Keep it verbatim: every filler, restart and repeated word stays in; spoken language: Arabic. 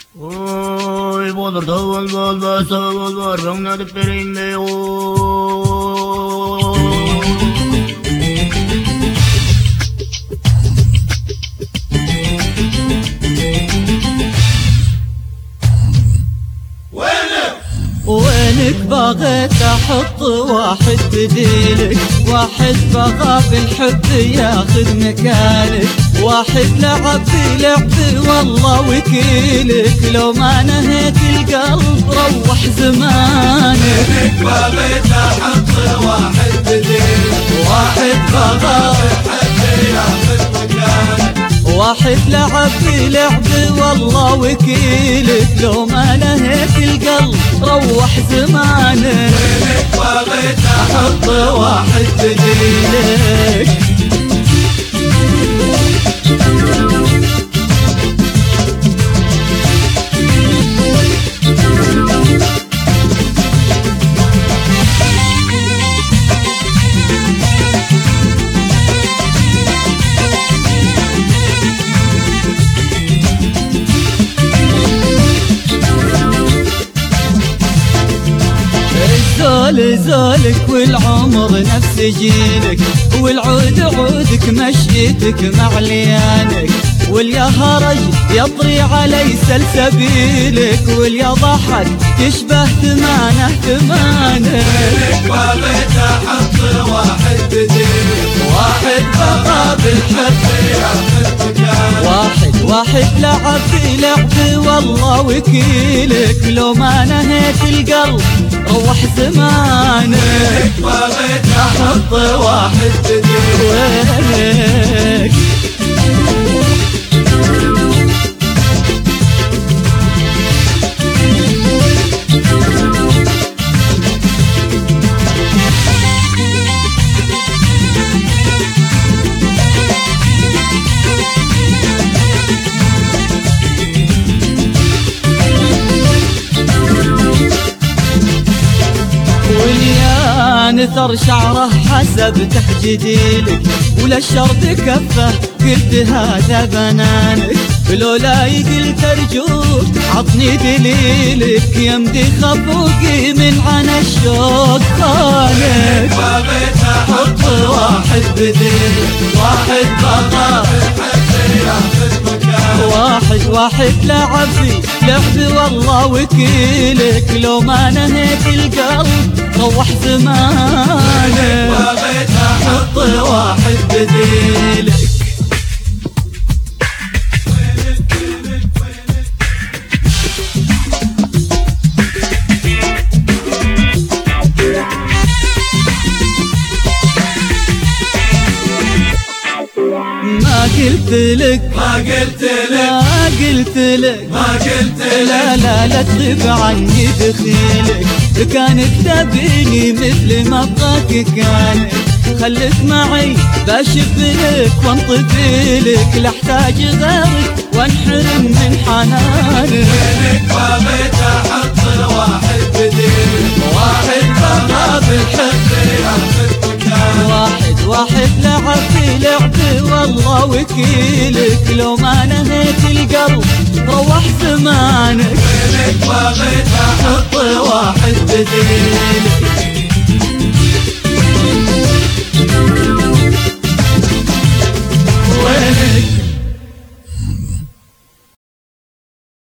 Oi, bodur tavul bol basa bol var rongna de perinde o. وينك بغيت احط واحد بديلك، واحد بغى بالحب ياخذ مكانك، واحد لعب بلعب والله وكيلك، لو ما نهيت القلب روح زمانك. وينك بغيت احط واحد بديلك، واحد بغى بالحب ياخذ مكانك، واحد لعب بلعب والله وكيلك، لو ما نهيت القلب روح زمانك. وينك بغيت احط واحد بديلك. زول زولك والعمر نفس جيلك، والعود عودك مشيتك مع ليانك، واليا هرج يطري علي سلسبيلك، واليا ضحك تشبه ثمانه ثمانك. وينك بغيت احط واحد بديلك، واحد بغى بالحب ياخذ مكانك، واحد واحد لعب بلعب والله وكيلك، لو ما نهيت القلب روح زمانك. وينك بغيت احط واحد بديلك. وينك نثر شعره حسب تحجديلك، ولا الشرط كفه قلت هذا بنانك، لولا قلت ارجوك عطني دليلك، يمدي خفوقي من عنا الشوق خانك. بغيت احط واحد بديلك، واحد بغى بالحب ياخذ مكانك، واحد واحد لعب لعب والله وكيلك، لو ما نهيت القلب روح زمانك. بغيت احط واحد بديلك. ما قلت لك ما قلت لك ما قلت لك ما قلت لك لا لا لا تغيب عني دخيلك، كانك تبيني مثل ما ابغاك كانك، خليك معي بشب لك وانطفي لك، لا احتاج غيرك وانحرم من حنانك. وينك بغيت احط واحد بديلك، واحد بغى بالحب ياخذ مكانك، واحد واحد لعب في لعب والله وكيلك، لو ما نهيت القلب روح زمانك. وينك بغيت احط واحد بديلك.